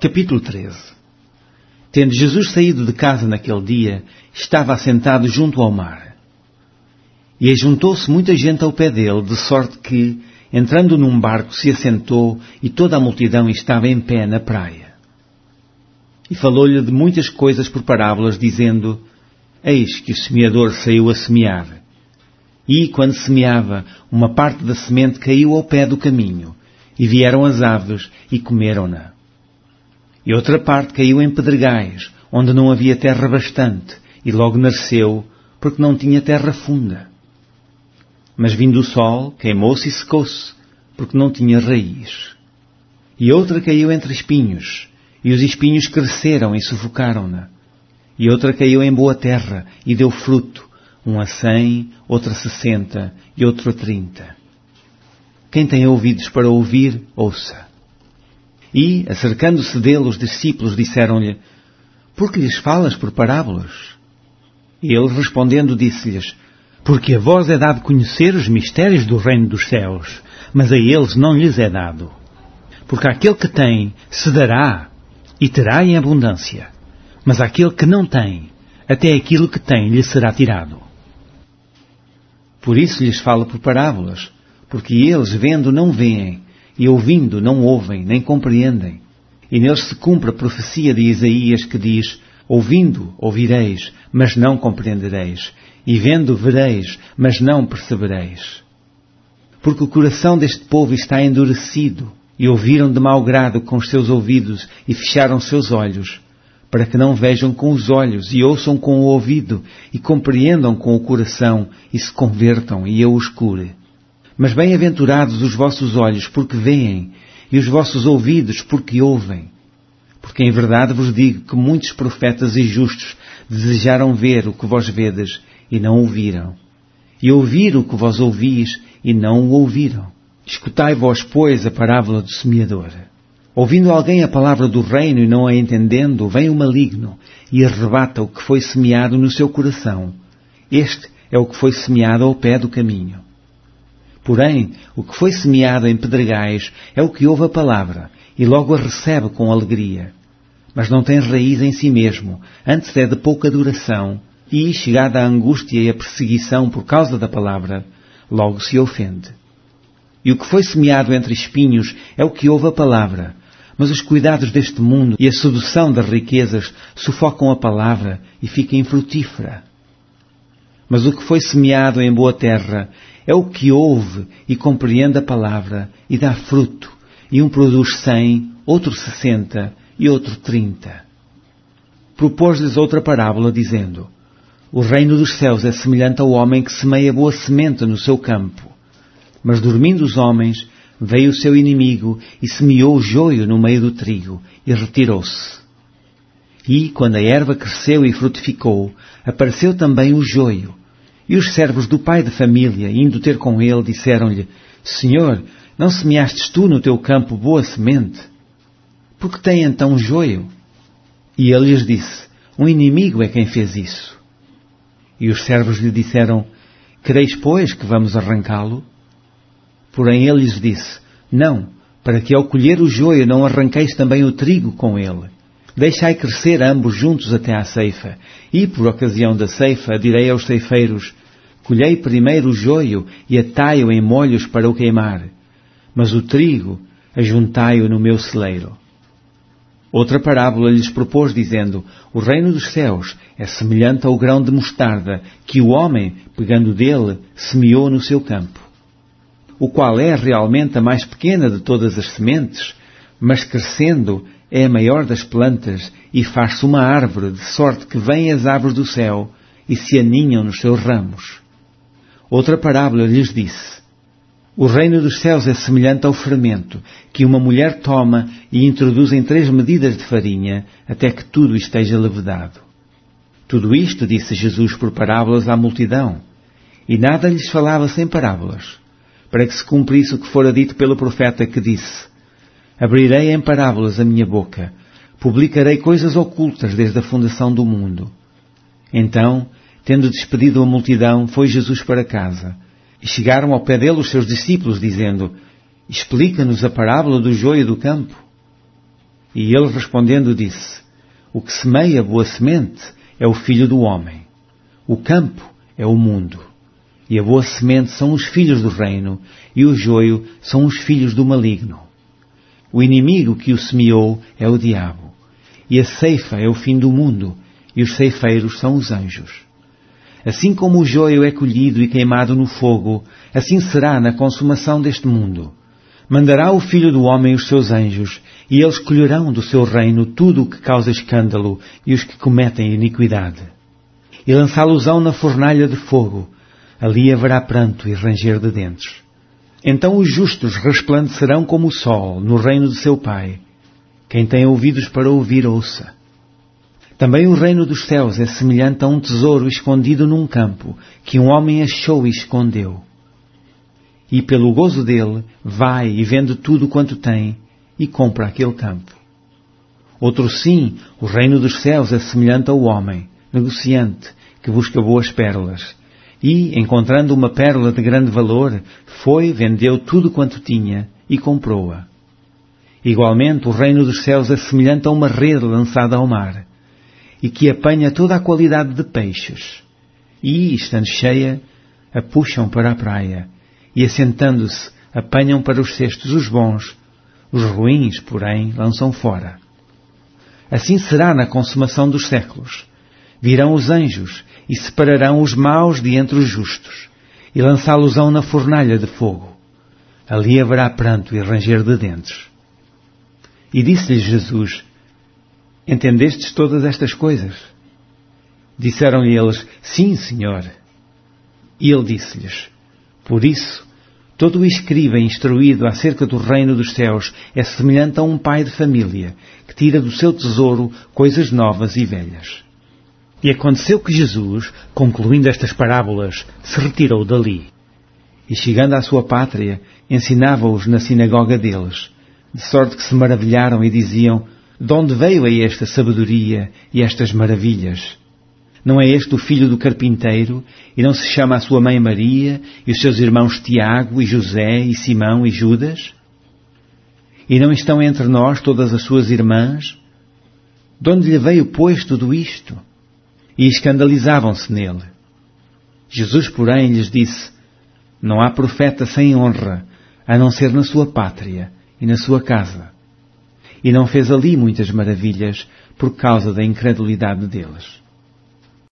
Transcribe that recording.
Capítulo 13. Tendo Jesus saído de casa naquele dia, estava assentado junto ao mar. E ajuntou-se muita gente ao pé dele, de sorte que, entrando num barco, se assentou, e toda a multidão estava em pé na praia. E falou-lhe de muitas coisas por parábolas, dizendo: Eis que o semeador saiu a semear. E, quando semeava, uma parte da semente caiu ao pé do caminho, e vieram as aves e comeram-na. E outra parte caiu em pedregais, onde não havia terra bastante, e logo nasceu, porque não tinha terra funda. Mas vindo o sol, queimou-se e secou-se, porque não tinha raiz. E outra caiu entre espinhos, e os espinhos cresceram e sufocaram-na. E outra caiu em boa terra, e deu fruto, um a 100, outro a 60, e outro a 30. Quem tem ouvidos para ouvir, ouça. E, acercando-se dele, os discípulos disseram-lhe: Por que lhes falas por parábolas? E ele, respondendo, disse-lhes: Porque a vós é dado conhecer os mistérios do reino dos céus, mas a eles não lhes é dado. Porque aquele que tem, se dará, e terá em abundância. Mas aquele que não tem, até aquilo que tem lhe será tirado. Por isso lhes falo por parábolas, porque eles, vendo, não veem, e ouvindo, não ouvem, nem compreendem. E neles se cumpre a profecia de Isaías que diz: Ouvindo, ouvireis, mas não compreendereis, e vendo, vereis, mas não percebereis. Porque o coração deste povo está endurecido, e ouviram de mau grado com os seus ouvidos, e fecharam seus olhos, para que não vejam com os olhos, e ouçam com o ouvido, e compreendam com o coração, e se convertam, e eu os cure. Mas bem-aventurados os vossos olhos, porque veem, e os vossos ouvidos, porque ouvem. Porque em verdade vos digo que muitos profetas e justos desejaram ver o que vós vedes, e não o viram. E ouvir o que vós ouvis, e não o ouviram. Escutai vós, pois, a parábola do semeador. Ouvindo alguém a palavra do reino e não a entendendo, vem o maligno e arrebata o que foi semeado no seu coração. Este é o que foi semeado ao pé do caminho. Porém, o que foi semeado em pedregais é o que ouve a palavra e logo a recebe com alegria. Mas não tem raiz em si mesmo, antes é de pouca duração, e, chegada a angústia e a perseguição por causa da palavra, logo se ofende. E o que foi semeado entre espinhos é o que ouve a palavra, mas os cuidados deste mundo e a sedução das riquezas sufocam a palavra e fica infrutífera. Mas o que foi semeado em boa terra é o que ouve e compreende a palavra e dá fruto, e um produz 100, outro 60 e outro 30. Propôs-lhes outra parábola, dizendo: O reino dos céus é semelhante ao homem que semeia boa semente no seu campo. Mas dormindo os homens, veio o seu inimigo e semeou o joio no meio do trigo e retirou-se. E, quando a erva cresceu e frutificou, apareceu também o joio. E os servos do pai de família, indo ter com ele, disseram-lhe: Senhor, não semeastes tu no teu campo boa semente? Por que tem então joio? E ele lhes disse: Um inimigo é quem fez isso. E os servos lhe disseram: Quereis, pois, que vamos arrancá-lo? Porém ele lhes disse: Não, para que ao colher o joio não arranqueis também o trigo com ele. Deixai crescer ambos juntos até à ceifa. E, por ocasião da ceifa, direi aos ceifeiros: Colhei primeiro o joio e atai-o em molhos para o queimar. Mas o trigo, ajuntai-o no meu celeiro. Outra parábola lhes propôs, dizendo: O reino dos céus é semelhante ao grão de mostarda, que o homem, pegando dele, semeou no seu campo. O qual é realmente a mais pequena de todas as sementes, mas crescendo é a maior das plantas e faz-se uma árvore, de sorte que vêm as aves do céu e se aninham nos seus ramos. Outra parábola lhes disse: O reino dos céus é semelhante ao fermento, que uma mulher toma e introduz em 3 medidas de farinha, até que tudo esteja levedado. Tudo isto disse Jesus por parábolas à multidão, e nada lhes falava sem parábolas, para que se cumprisse o que fora dito pelo profeta, que disse: Abrirei em parábolas a minha boca, publicarei coisas ocultas desde a fundação do mundo. Então, tendo despedido a multidão, foi Jesus para casa. E chegaram ao pé dele os seus discípulos, dizendo: Explica-nos a parábola do joio do campo. E ele respondendo disse: O que semeia boa semente é o Filho do Homem. O campo é o mundo. E a boa semente são os filhos do reino, e o joio são os filhos do maligno. O inimigo que o semeou é o diabo. E a ceifa é o fim do mundo, e os ceifeiros são os anjos. Assim como o joio é colhido e queimado no fogo, assim será na consumação deste mundo. Mandará o Filho do Homem os seus anjos, e eles colherão do seu reino tudo o que causa escândalo e os que cometem iniquidade. E lançá-los-ão na fornalha de fogo. Ali haverá pranto e ranger de dentes. Então os justos resplandecerão como o sol no reino de seu Pai. Quem tem ouvidos para ouvir, ouça. Também o reino dos céus é semelhante a um tesouro escondido num campo, que um homem achou e escondeu. E pelo gozo dele, vai e vende tudo quanto tem, e compra aquele campo. Outro sim, o reino dos céus é semelhante ao homem, negociante, que busca boas pérolas. E, encontrando uma pérola de grande valor, foi, vendeu tudo quanto tinha, e comprou-a. Igualmente, o reino dos céus é semelhante a uma rede lançada ao mar, e que apanha toda a qualidade de peixes. E, estando cheia, a puxam para a praia, e assentando-se, apanham para os cestos os bons, os ruins, porém, lançam fora. Assim será na consumação dos séculos. Virão os anjos, e separarão os maus de entre os justos, e lançá-los-ão na fornalha de fogo. Ali haverá pranto e ranger de dentes. E disse-lhes Jesus: Entendestes todas estas coisas? Disseram-lhe eles: Sim, Senhor. E ele disse-lhes: Por isso, todo o escriba instruído acerca do reino dos céus é semelhante a um pai de família, que tira do seu tesouro coisas novas e velhas. E aconteceu que Jesus, concluindo estas parábolas, se retirou dali. E chegando à sua pátria, ensinava-os na sinagoga deles, de sorte que se maravilharam e diziam: De onde veio a esta sabedoria e estas maravilhas? Não é este o filho do carpinteiro, e não se chama a sua mãe Maria, e os seus irmãos Tiago, e José, e Simão, e Judas? E não estão entre nós todas as suas irmãs? De onde lhe veio, pois, tudo isto? E escandalizavam-se nele. Jesus, porém, lhes disse: Não há profeta sem honra, a não ser na sua pátria e na sua casa. E não fez ali muitas maravilhas por causa da incredulidade deles.